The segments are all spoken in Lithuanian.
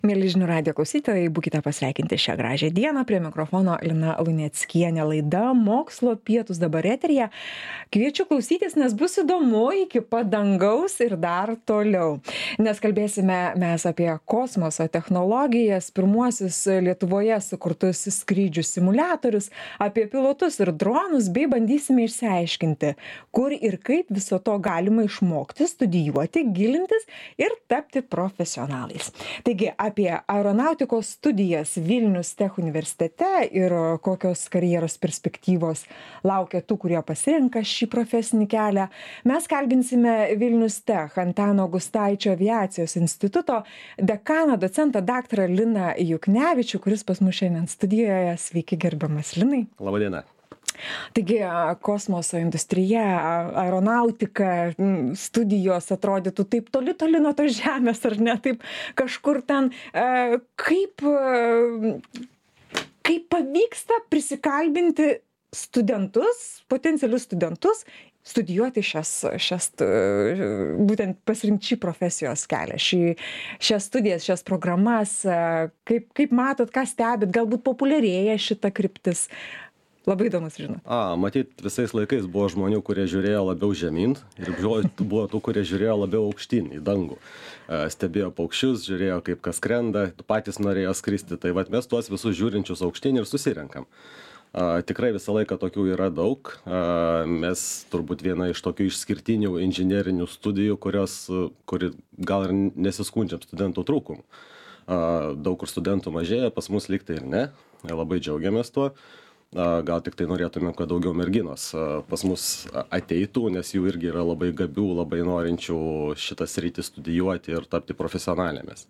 Mieli žinių radijo klausytojai, būkite pasveikinti šią gražią dieną. Prie mikrofono Lina Luneckienė, laida Mokslo pietūs dabar eteryje. Kviečiu klausytis, nes bus įdomu iki pat dangaus ir dar toliau. Nes kalbėsime mes apie kosmoso technologijas, pirmuosius Lietuvoje sukurtus skrydžių simuliatorius, apie pilotus ir dronus, bei bandysime išsiaiškinti, kur ir kaip viso to galima išmokti, studijuoti, gilintis ir tapti profesionalais. Taigi, apie aeronautikos studijas Vilnius Tech universitete ir kokios karjeros perspektyvos laukia tų, kurie pasirenka šį profesinį kelią, mes kalbinsime Vilnius Tech Antano Gustaičio aviacijos instituto dekaną, docentą daktarą Liną Juknevičių, kuris pas mus šiandien studijoje. Sveiki, gerbiamas Linai. Labadiena. Taigi, kosmoso industrija, aeronautika, studijos atrodytų taip toli nuo tos žemės, ar ne, taip kažkur ten. Kaip pavyksta prisikalbinti studentus, potencialius studentus, studijuoti šias būtent pasirinkti šį profesijos kelią, šias studijas, šias programas, kaip matot, ką stebit, galbūt populiarėja šita kryptis. Labai įdomus žinot. Matyt, visais laikais buvo žmonių, kurie žiūrėjo labiau žemyn ir buvo tų, kurie žiūrėjo labiau aukštyn į dangų. Stebėjo paukščius, žiūrėjo, kaip kas skrenda, patys norėjo skristi. Tai vat mes tuos visus žiūrinčius aukštyn ir susirenkam. Tikrai visą laiką tokių yra daug. Mes turbūt viena iš tokių išskirtinių inžinerinių studijų, kuri gal ir nesiskundžiam studentų trūkumų. Daug kur studentų mažėja, pas mus lyg tai ir ne. Labai džiaugiamės tuo. Gal tik tai norėtumėm, kad daugiau merginos pas mus ateitų, nes jų irgi yra labai gabių, labai norinčių šitą sritį studijuoti ir tapti profesionalėmis.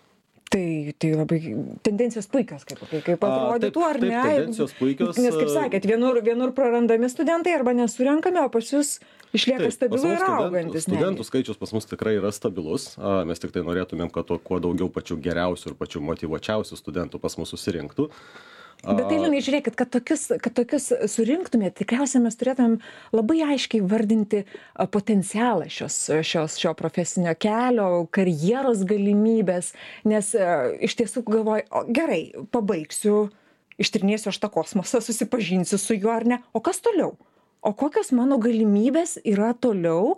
Tai labai tendencijos puikios, kaip atrodytų, ar ne? Tendencijos puikios. Nes, kaip sakėt, vienur prarandami studentai arba nesurenkami, o pas jūs išlieka stabilus ir augantis. Studentų skaičius pas mus tikrai yra stabilus. Mes tik tai norėtumėm, kad kuo daugiau pačių geriausių ir pačių motyvuočiausių studentų pas mus susirinktų. Bet tai, Linai, žiūrėkit, kad tokius surinktumėt, tikriausiai mes turėtumėm labai aiškiai vardinti potencialą šio profesinio kelio, karjeros galimybės, nes iš tiesų galvoju, gerai, pabaigsiu, ištyrinėsiu aš tą kosmosą, susipažinsiu su juo ar ne, o kas toliau? O kokios mano galimybės yra toliau,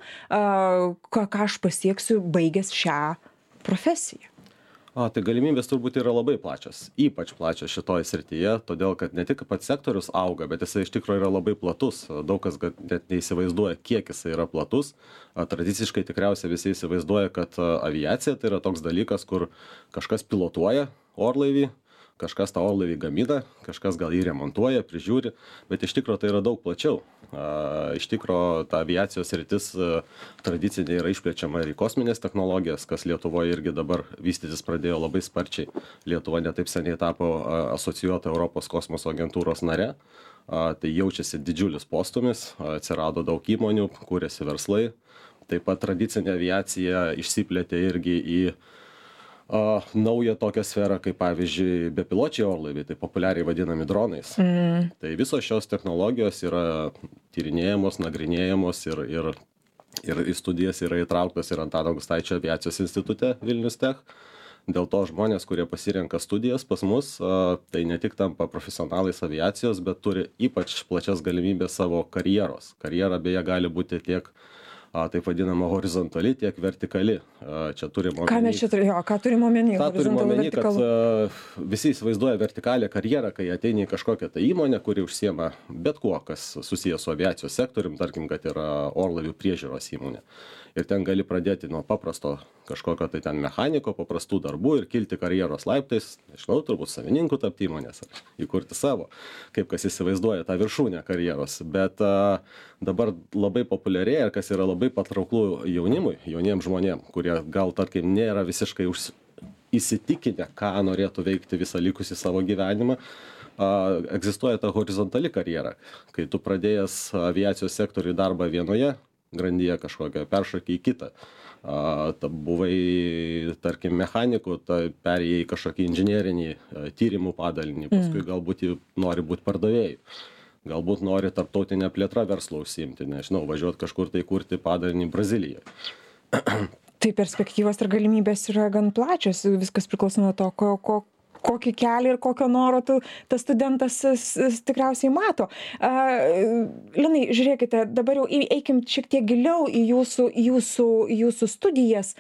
ką aš pasieksiu baigęs šią profesiją? Tai galimybės turbūt yra labai plačios, ypač plačios šitoje srityje, todėl kad ne tik pats sektorius auga, bet jisai iš tikrųjų yra labai platus. Daug kas net neįsivaizduoja, kiek jisai yra platus. Tradiciškai tikriausiai visi įsivaizduoja, kad aviacija tai yra toks dalykas, kur kažkas pilotuoja orlaivį, kažkas tą orlaivį gamina, kažkas gal jį remontuoja, prižiūri, bet iš tikrųjų tai yra daug plačiau. Iš tikrųjų ta aviacijos sritis tradicinė yra išplečiama ir į kosminės technologijas, kas Lietuvoje irgi dabar vystytis pradėjo labai sparčiai. Lietuva netaip seniai tapo asocijuota Europos kosmoso agentūros nare. Tai jaučiasi didžiulis postumis, atsirado daug įmonių, kūrėsi verslai. Taip pat tradicinė aviacija išsiplėtė irgi į naują tokią sferą, kaip pavyzdžiui bepiločiai orlaiviai, tai populiariai vadinami dronais. Tai visos šios technologijos yra tyrinėjamos, nagrinėjamos ir į studijas yra įtrauktas ir Antano Gustaičio aviacijos institute Vilnius Tech. Dėl to žmonės, kurie pasirenka studijas pas mus, tai ne tik tampa profesionalais aviacijos, bet turi ypač plačias galimybės savo karjeros. Karjera beje gali būti tiek taip vadinama horizontali, tiek vertikali. Čia turim omeny. Ką mes čia turime? Ką turim omeny? Ką turim omeny, kad visi įsivaizduoja vertikalią karjerą, kai ateini į kažkokią tą įmonę, kuri užsiema bet kuo, kas susijęs su aviacijos sektorium, tarkim, kad yra orlaivių priežiūros įmonė. Ir ten gali pradėti nuo paprasto kažkokio tai ten mechaniko, paprastų darbų ir kilti karjeros laiptais, nežinau, turbūt savininkų tapti įmonės ar įkurti savo, kaip kas įsivaizduoja tą viršūnę karjeros. Bet dabar labai populiarėja ir kas yra labai patrauklų jauniems žmonėms, kurie gal, tarkim, nėra visiškai įsitikinę, ką norėtų veikti visą likusį savo gyvenimą. Egzistuoja ta horizontali karjera, kai tu pradėjęs aviacijos sektoriui darbą vienoje grandyje kažkokią peršoki į kitą. Buvai, tarkim, mechaniku, perėjai į kažkokį inžinerinį tyrimų padalinį, paskui galbūt nori būti pardavėjų. Galbūt nori tarptautinę plėtrą verslo užsiimti, nežinau, važiuoti kažkur tai kurti padalinį Brazilijoje. Tai perspektyvos ir galimybės yra gan plačios, viskas priklauso nuo to, kokį kelią ir kokio noro tas studentas tikriausiai mato. Linai, žiūrėkite, dabar jau eikim šiek tiek giliau į jūsų studijas.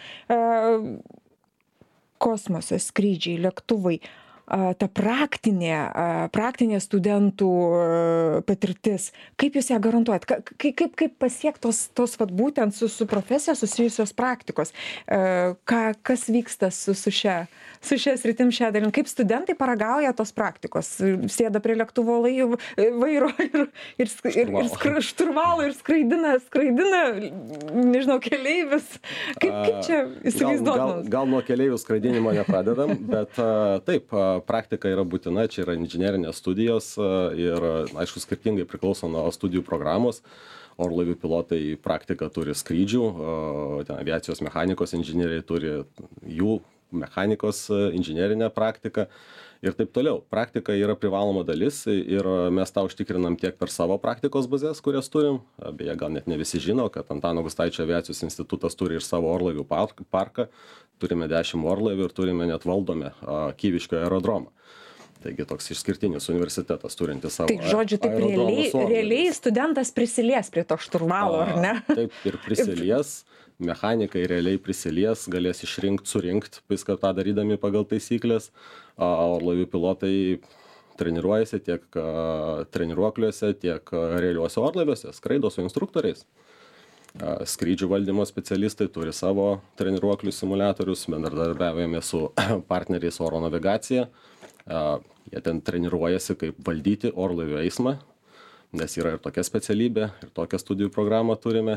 Kosmosas, skrydžiai, lėktuvai. Ta praktinė studentų patirtis, kaip jūs ją garantuojat, kaip pasiekt tos vat būtent su profesija susijusios praktikos, kas vyksta su šia sritim, šią dalim, kaip studentai paragauja tos praktikos, sėda prie lėktuvo vairo ir šturvalo ir skraidina, nežinau, keleivius, kaip čia įsivaizduot? Gal nuo keleivių skraidinimo nepradedam, bet taip, praktika yra būtina, čia yra inžinerinės studijos ir, aišku, skirtingai priklauso nuo studijų programos. Orlaivių pilotai praktiką turi skrydžių, aviacijos mechanikos inžinieriai turi jų mechanikos inžinerinę praktiką ir taip toliau. Praktika yra privaloma dalis ir mes tą užtikrinam tiek per savo praktikos bazės, kurias turim. Beje, gal net ne visi žino, kad Antano Gustaičio aviacijos institutas turi ir savo orlaivių parką. Turime 10 orlaivių ir turime net valdome Kyviškio aerodromą. Taigi toks išskirtinis universitetas turintis savo. Tai žodžiu, taip realiai studentas prisilies prie to šturvalo, ar ne? Taip ir prisilies, mechanikai realiai prisilies, galės surinkt viską tą darydami pagal taisyklės. Orlaivių pilotai treniruojasi tiek treniruokliuose, tiek realiuose orlaiviuose, skraido su instruktoriais. Skrydžių valdymo specialistai turi savo treniruoklių simuliatorius, bendradarbiavame su partneriais oro navigacija. Jie ten treniruojasi, kaip valdyti orlaivių eismą, nes yra ir tokia specialybė, ir tokią studijų programą turime.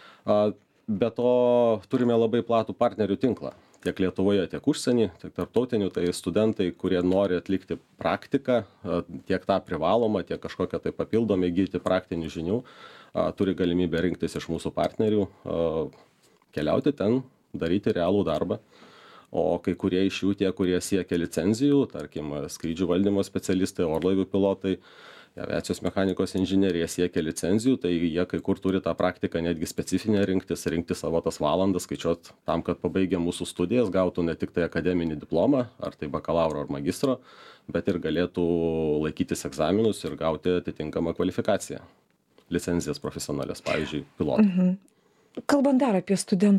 Be to turime labai platų partnerių tinklą. Tiek Lietuvoje, tiek užsienį, tiek tarptautinių, tai studentai, kurie nori atlikti praktiką, tiek tą privalomą, tiek kažkokią tai papildomą įgyti praktinių žinių, turi galimybę rinktis iš mūsų partnerių, keliauti ten, daryti realų darbą. O kai kurie iš jų, tie, kurie siekia licenzijų, tarkim, skrydžių valdymo specialistai, orlaivių pilotai, aviacijos mechanikos inžinierija siekia licenzijų, tai jie kai kur turi tą praktiką netgi specifinę rinkti savo tas valandas, skaičiuot tam, kad pabaigę mūsų studijas gautų ne tik tai akademinį diplomą, ar tai bakalauro ar magistro, bet ir galėtų laikytis egzaminus ir gauti atitinkamą kvalifikaciją. Licenzijas profesionalias, pavyzdžiui, pilotų. Kalbant dar apie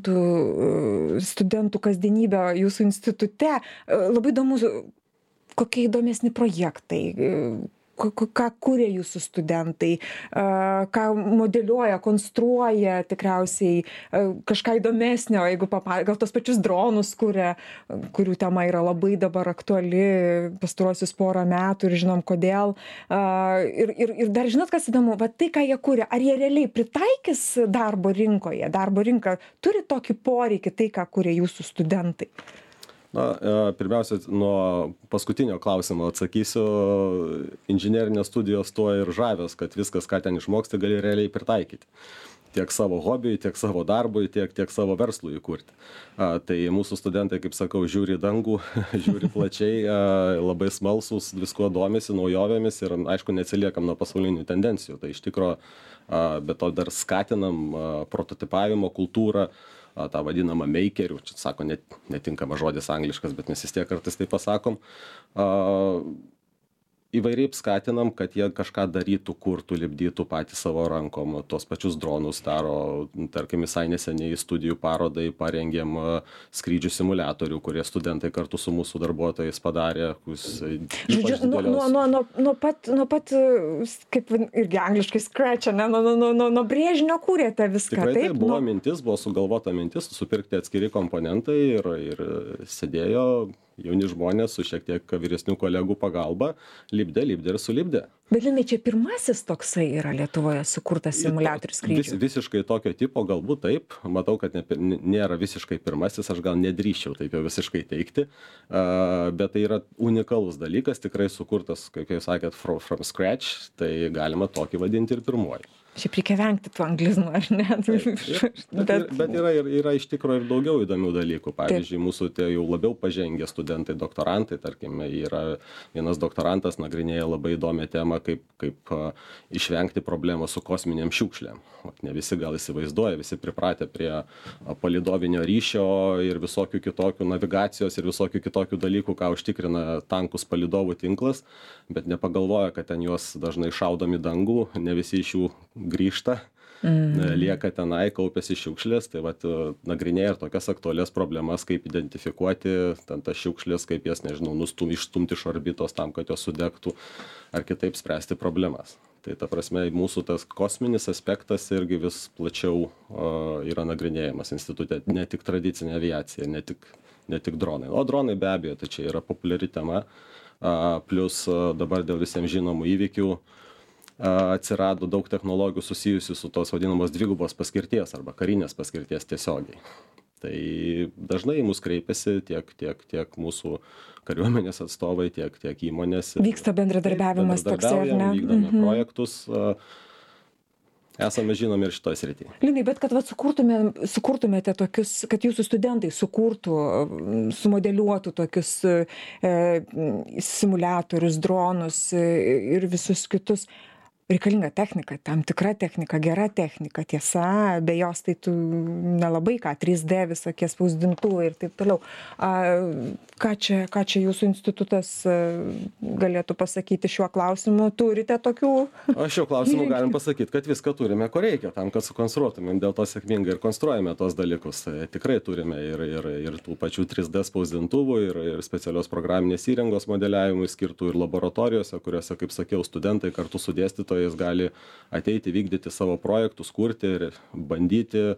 studentų kasdienybę jūsų institute, labai įdomu, kokie įdomesni projektai, ką kuria jūsų studentai, ką modeliuoja, konstruoja tikriausiai kažką įdomesnio, jeigu gal tos pačius dronus kuria, kurių tema yra labai dabar aktuali pastaruosius porą metų ir žinom kodėl. Ir dar žinot, kas įdomu, va tai, ką jie kuria, ar jie realiai pritaikys darbo rinkoje, darbo rinka turi tokį poreikį, tai, ką kuria jūsų studentai? Pirmiausia, nuo paskutinio klausimo atsakysiu. Inžinerinės studijos tuo ir žavės, kad viskas, ką ten išmoksti, gali realiai pritaikyti. Tiek savo hobiui, tiek savo darbui, tiek savo verslui įkurti. Tai mūsų studentai, kaip sakau, žiūri dangų, žiūri plačiai, labai smalsūs, viskuo domisi, naujovėmis ir, aišku, neatsiliekam nuo pasaulinių tendencijų. Tai iš tikro, be to dar skatinam prototipavimo kultūrą, tą vadinamą makerių, čia sako netinkama žodis angliškas, bet mes vis tiek kartais tai pasakom. Įvairiai skatinam, kad jie kažką darytų, kurtų, lipdytų patys savo rankom. Tuos pačius dronus daro, tarkim, visai neseniai studijų parodai parengėm skrydžių simuliatorių, kurie studentai kartu su mūsų darbuotojais padarė. Žodžiu, nuo pat, kaip irgi angliškai scratch, nuo brėžinio kūrėte viską. Tikrai taip? Tai buvo mintis, buvo sugalvota mintis, supirkti atskiri komponentai ir sėdėjo jauni žmonės su šiek tiek vyresnių kolegų pagalba, lipdė ir sulipdė. Bet Linai, čia pirmasis toksai yra Lietuvoje sukurtas simuliatorius skrydžių? Visiškai tokio tipo, galbūt taip. Matau, kad nėra visiškai pirmasis, aš gal nedrįsčiau taip jau visiškai teikti, bet tai yra unikalus dalykas, tikrai sukurtas, kaip jūs sakėt, from scratch, tai galima tokį vadinti ir pirmuoju. Šiaip reikia vengti tų anglizmų, ar ne? Bet yra iš tikrųjų ir daugiau įdomių dalykų. Pavyzdžiui, mūsų tie jau labiau pažengę studentai, doktorantai, tarkime, yra vienas doktorantas nagrinėja labai įdomią temą, kaip išvengti problemos su kosminėm šiukšlėm. Ne visi gal įsivaizduoja, visi pripratę prie palydovinio ryšio ir visokių kitokių navigacijos ir visokių kitokių dalykų, ką užtikrina tankus palydovų tinklas, bet nepagalvoja, kad ten juos dažnai šaudom į dangų, ne visi iš jų grįžta, lieka tenai, kaupiasi šiukšlės, tai vat nagrinėja ir tokias aktualias problemas, kaip identifikuoti ten tas šiukšlės, kaip jas, nežinau, išstumti iš orbitos tam, kad jos sudegtų, ar kitaip spręsti problemas. Tai ta prasme, mūsų tas kosminis aspektas irgi vis plačiau yra nagrinėjamas institute, ne tik tradicinė aviacija, ne tik dronai. O dronai be abejo, tai čia yra populiari tema, plus dabar dėl visiems žinomų įvykių atsirado daug technologijų susijusių su tos vadinamos dvigubos paskirties arba karinės paskirties tiesiogiai. Tai dažnai į mus kreipiasi tiek mūsų kariuomenės atstovai, tiek įmonės. Vyksta bendradarbiavimas toksai, ar ne? Vykdome projektus. Esame žinomi ir šitoje srityje. Linai, bet kad sukurtumėte tokius, kad jūsų studentai sukurtų, sumodeliuotų tokius simuliatorius, dronus ir visus kitus, reikalinga technika, tam tikra technika, gera technika, tiesa, be jos tai tu nelabai ką, 3D visokie spausdintuvai ir taip toliau. Ką čia jūsų institutas galėtų pasakyti šiuo klausimu? Turite tokių? O šiuo klausimu galim pasakyti, kad viską turime, ko reikia, tam, kad sukonstruotumėm, dėl to sėkmingai ir konstruojame tos dalykus. Tikrai turime ir tų pačių 3D spausdintuvų, ir specialios programinės įrangos modeliavimui skirtų, ir laboratorijose, kuriuose, kaip sakiau, studentai kartu su dėstytojais gali ateiti, vykdyti savo projektus, kurti ir bandyti.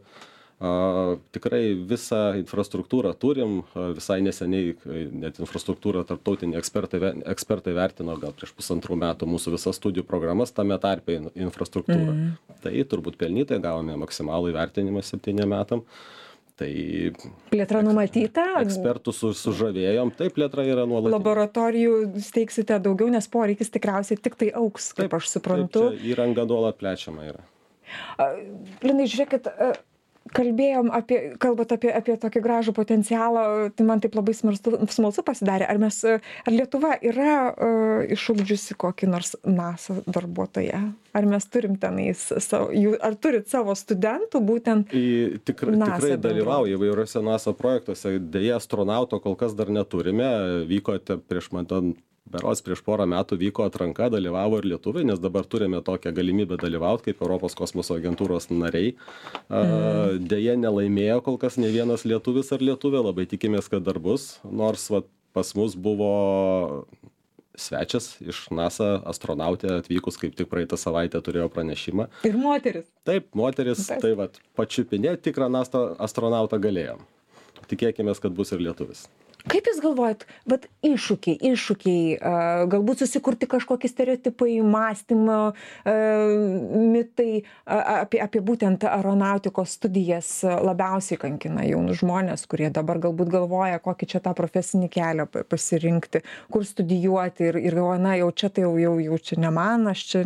Tikrai visą infrastruktūrą turim, visai neseniai net infrastruktūrą tarptautiniai ekspertai vertino gal prieš 1,5 metų mūsų visas studijų programas, tame tarpe infrastruktūrą. Tai turbūt pelnytai gavome maksimalų įvertinimą 7 metam. Tai plėtra numatyta? Ekspertų sužavėjom, tai plėtra yra nuolatinė. Laboratorijų steigsite daugiau, nes poreikis tikriausiai tik tai augs, kaip aš suprantu. Taip, įranga nuolat plečiama yra. Linai, žiūrėkit, kalbant apie tokį gražų potencialą, tai man taip labai smalsu pasidarė. Ar Lietuva yra išugdžiusi kokį nors NASA darbuotoją? Ar mes turim tenais, ar turit savo studentų būtent tikrai dalyvauja įvairiuose NASA projektuose. Deja, astronauto kol kas dar neturime. Vykote prieš porą metų vyko atranka, dalyvavo ir lietuviai, nes dabar turime tokią galimybę dalyvauti kaip Europos kosmoso agentūros nariai. Deja, nelaimėjo kol kas ne vienas lietuvis ar lietuvė, labai tikimės, kad dar bus. Nors pas mus buvo svečias iš NASA, astronautė atvykus, kaip tik praeitą savaitę turėjo pranešimą. Ir moteris. Taip, moteris, tai pačiupinėti tikrą NASA astronautą galėjom. Tikėkime, kad bus ir lietuvis. Kaip jūs galvojat, iššūkiai, galbūt susikurti kažkokie stereotipai, mąstymo, mitai apie būtent aeronautikos studijas labiausiai kankina jaunus žmonės, kurie dabar galbūt galvoja, kokį čia tą profesinį kelią pasirinkti, kur studijuoti ir galvoja, na jau čia tai jau čia ne man, aš čia...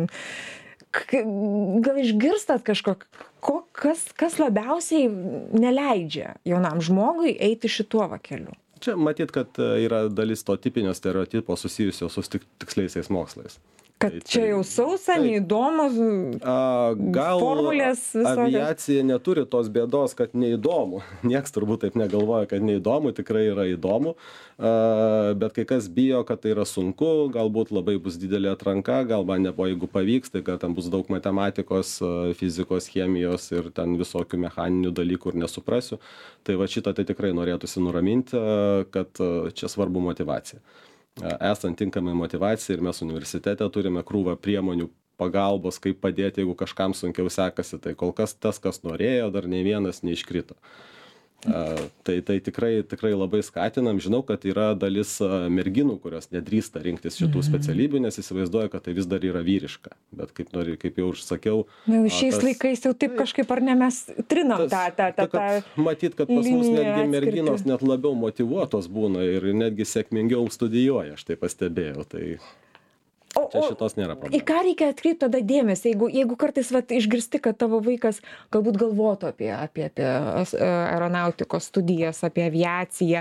Gal išgirstat kas labiausiai neleidžia jaunam žmogui eiti šituo keliu? Čia matyt, kad yra dalis to tipinio stereotipo susijusio su tiksliaisiais mokslais. Kad čia jau sausa, neįdomu, formulės visokios. Aviacija neturi tos bėdos, kad neįdomu. Nieks turbūt taip negalvoja, kad neįdomu, tikrai yra įdomu. Bet kai kas bijo, kad tai yra sunku, galbūt labai bus didelė atranka, gal man nebuvo, jeigu pavyks, tai kad ten bus daug matematikos, fizikos, chemijos ir ten visokių mechaninių dalykų ir nesuprasiu. Tai šitą tai tikrai norėtųsi nuraminti, kad čia svarbu motyvacija. Esant tinkamai motyvacijai ir mes universitete turime krūvą priemonių pagalbos, kaip padėti, jeigu kažkam sunkiau sekasi. Tai kol kas tas, kas norėjo, dar nei vienas neiškrito. Tai tikrai labai skatinam. Žinau, kad yra dalis merginų, kurios nedrįsta rinktis šitų specialybių, nes įsivaizduoja, kad tai vis dar yra vyriška. Bet kaip jau užsakiau... Šiais laikais jau taip kažkaip ar ne mes trinam tą... Matyt, kad pas mus netgi merginos net labiau motyvuotos būna ir netgi sėkmingiau studijuoja, aš tai pastebėjau. Tai... O Čia šitos nėra Į problemos. ką reikia atkreipti tada dėmesį, jeigu kartais vat, išgirsti, kad tavo vaikas galbūt galvotų apie aeronautikos studijas, apie aviaciją,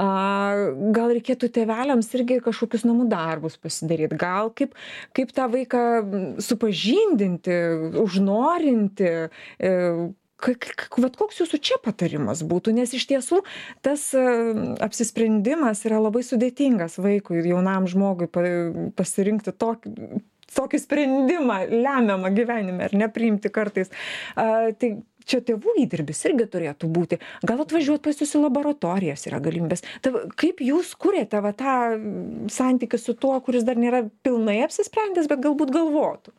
gal reikėtų tėveliams irgi kažkokius namų darbus pasidaryti, gal kaip tą vaiką supažindinti, užnorinti, vat koks jūsų čia patarimas būtų, nes iš tiesų tas apsisprendimas yra labai sudėtingas vaikui, jaunam žmogui pasirinkti tokį sprendimą lemiamą gyvenime ar nepriimti kartais. Tai čia tėvų įdirbis irgi turėtų būti. Gal atvažiuoti pas jūs į laboratorijas yra galimybės. Kaip jūs kuriate va tą santykį su tuo, kuris dar nėra pilnai apsisprendęs, bet galbūt galvotų?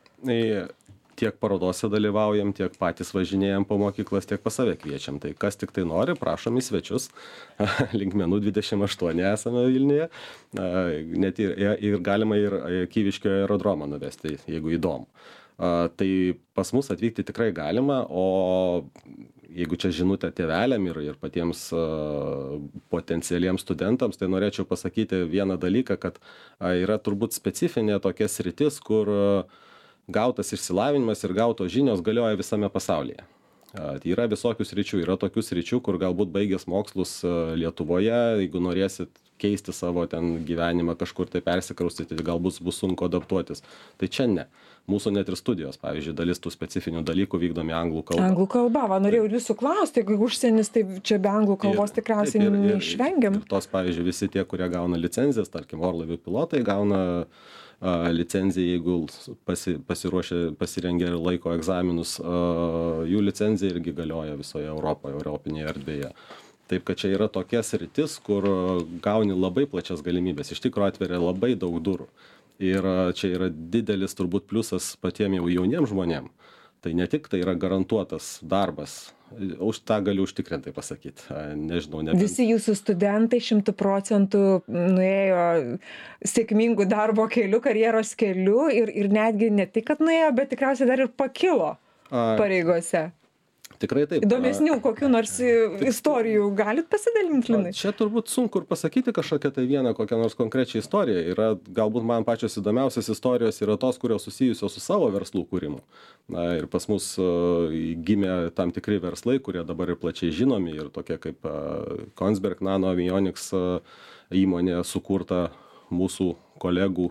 Tiek parodose dalyvaujam, tiek patys važinėjam po mokyklas, tiek pas save kviečiam. Tai kas tik tai nori, prašom į svečius. Linkmenų 28 esame Vilniuje. Net ir galima ir Kyviškio aerodromą nuvesti, jeigu įdomu. Tai pas mus atvykti tikrai galima, o jeigu čia žinutė tėveliam ir patiems potencialiems studentams, tai norėčiau pasakyti vieną dalyką, kad yra turbūt specifinė tokia sritis, kur gautas išsilavinimas ir gautos žinios galioja visame pasaulyje. Yra visokių sričių, yra tokių sričių, kur galbūt baigęs mokslus Lietuvoje, jeigu norėsit keisti savo ten gyvenimą, kažkur tai persikraustyti, galbūt bus sunku adaptuotis. Tai čia ne. Mūsų net ir studijos, pavyzdžiui, dalis tų specifinių dalykų vykdomi anglų kalba. Anglų kalba, norėjau jūsų klausti, jeigu užsienis, tai čia be anglų kalbos tikriausiai neišvengiam. Ir tos, pavyzdžiui, visi tie, kurie gauna licenzijas, tarkim, orlaivių pilotai gauna licenciją, jeigu pasirengė ir laiko egzaminus, jų licencija irgi galioja visoje Europoje, europinėje erdvėje. Taip, kad čia yra tokia sritis, kur gauni labai plačias galimybės, iš tikrųjų atveria labai daug durų. Ir čia yra didelis turbūt pliusas patiem jau jauniem žmonėm. Tai ne tik tai yra garantuotas darbas, už tą galiu užtikrintai pasakyti. Nežinau, Visi jūsų studentai 100% nuėjo sėkmingų darbo keliu, karjeros keliu ir netgi ne tik, kad nuėjo, bet tikriausiai dar ir pakilo pareigose. Tikrai taip. Įdomesnių kokių nors istorijų galit pasidalinti, Linai? Čia turbūt sunku ir pasakyti kažkokią tai vieną, kokią nors konkrečią istoriją. Yra, galbūt man pačios įdomiausios istorijos yra tos, kurios susijusios su savo verslų kūrimu. Ir pas mus gimė tam tikri verslai, kurie dabar ir plačiai žinomi, ir tokie kaip Kongsberg Nano Avionics įmonė sukurta mūsų kolegų.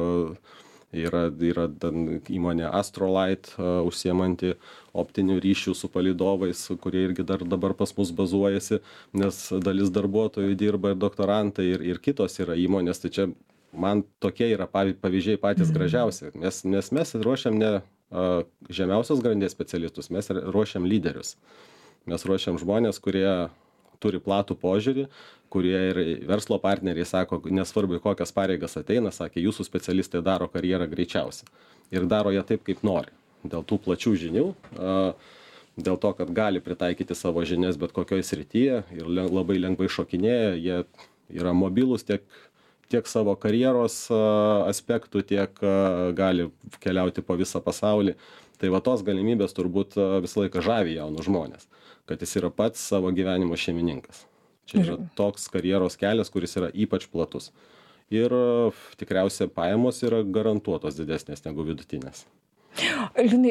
Yra įmonė Astrolight, užsiemanti optinių ryšių su palydovais, kurie irgi dabar pas mus bazuojasi, nes dalis darbuotojų dirba ir doktorantai, ir kitos yra įmonės. Tai čia man tokie yra pavyzdžiai patys gražiausi, nes mes ruošiam ne žemiausios grandies specialistus, mes ruošiam lyderius. Mes ruošiam žmonės, kurie turi platų požiūrį, kurie ir verslo partneriai sako, nesvarbu, kokias pareigas ateina, sakė, jūsų specialistai daro karjerą greičiausiai. Ir daro ją taip, kaip nori. Dėl tų plačių žinių, dėl to, kad gali pritaikyti savo žinias bet kokioje srityje ir labai lengvai šokinėja, jie yra mobilūs tiek savo karjeros aspektų, tiek gali keliauti po visą pasaulį. Tai va tos galimybės turbūt visą laiką žavi jaunus žmonės, kad jis yra pats savo gyvenimo šeimininkas. Čia yra toks karjeros kelias, kuris yra ypač platus. Ir tikriausiai pajamos yra garantuotos didesnės negu vidutinės. Linai,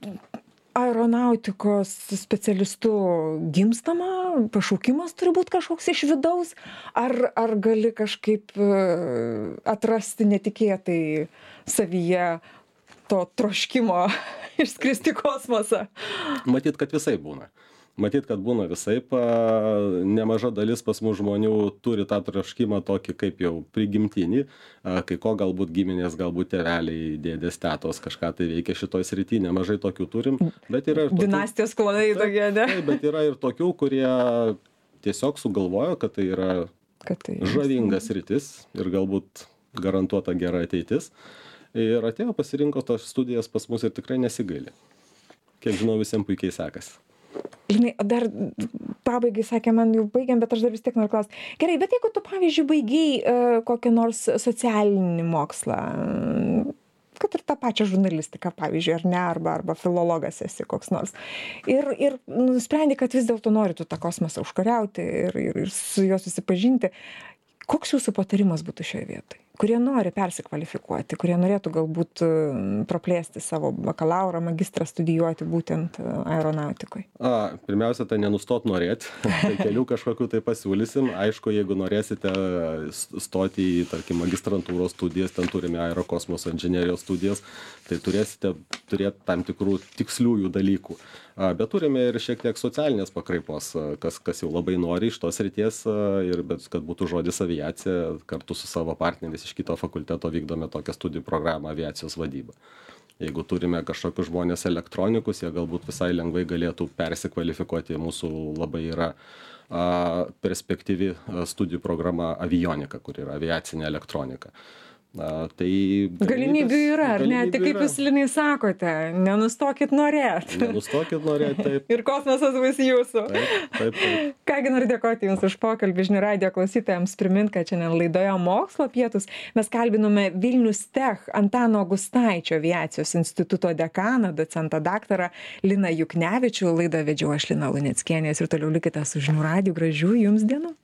aeronautikos specialistų gimstama, pašaukimas turi būti kažkoks iš vidaus, ar gali kažkaip atrasti netikėtai savyje to troškimo išskristi į kosmosą? Matyt, kad visai būna. Matyt, kad būna visaip, nemaža dalis pas mus žmonių turi tą troškimą tokį kaip jau prigimtinį, kai ko galbūt giminės, galbūt tėveliai, dėdės, tetos kažką tai veikia šitoj srity, nemažai tokių turim, bet yra ir tokių, dinastijos klanai tokie, ne? Taip, bet yra ir tokių, kurie tiesiog sugalvojo, kad tai yra žavingas sritis ir galbūt garantuota gera ateitis. Ir atėjo, pasirinko tas studijas pas mus ir tikrai nesigaili. Kiek žinau, visiems puikiai sekasi. Žinai, dar pabaigai sakė, man jau baigiam, bet aš dar vis tiek noriu klausti. Gerai, bet jeigu tu, pavyzdžiui, baigiai kokią nors socialinį mokslą, kad ir tą pačią žurnalistiką, pavyzdžiui, ar ne, arba filologas esi koks nors, ir nusprendi, kad vis dėlto nori tu tą kosmosą užkariauti ir su juo susipažinti, koks jūsų patarimas būtų šioje vietoje? kurie nori persikvalifikuoti, kurie norėtų galbūt praplėsti savo bakalaurą, magistrą studijuoti būtent aeronautikoje? Pirmiausia, tai nenustot norėti, tai kelių kažkokių tai pasiūlysim. Aišku, jeigu norėsite stoti į, tarkim, magistrantūros studijas, ten turime aerokosmoso inžinerijos studijas, tai turėsite turėti tam tikrų tiksliųjų dalykų. Bet turime ir šiek tiek socialinės pakraipos, kas jau labai nori iš tos srities, bet kad būtų žodis aviacija, kartu su savo partneriais iš kito fakulteto vykdome tokią studijų programą aviacijos vadybą. Jeigu turime kažkokius žmonės elektronikus, jie galbūt visai lengvai galėtų persikvalifikuoti. Mūsų labai yra perspektyvi studijų programa avionika, kur yra aviacinė elektronika. Galimybių yra, ar ne? Tik kaip jūs, Linai, sakote, nenustokit norėt. Nenustokit norėt, taip. Ir kosmosas bus jūsų. Taip. Kągi, noriu dėkoti Jums už pokalbį. Žinių radijo klausytojams primint, kad šiandien laidoje Mokslo pietūs mes kalbinome Vilnius Tech Antano Gustaičio aviacijos instituto dekaną, docentą daktarą Liną Juknevičių. Laidą vedžiau aš, Lina Luneckienė, ir toliau likite su Žinių radiju. Gražių Jums dienų.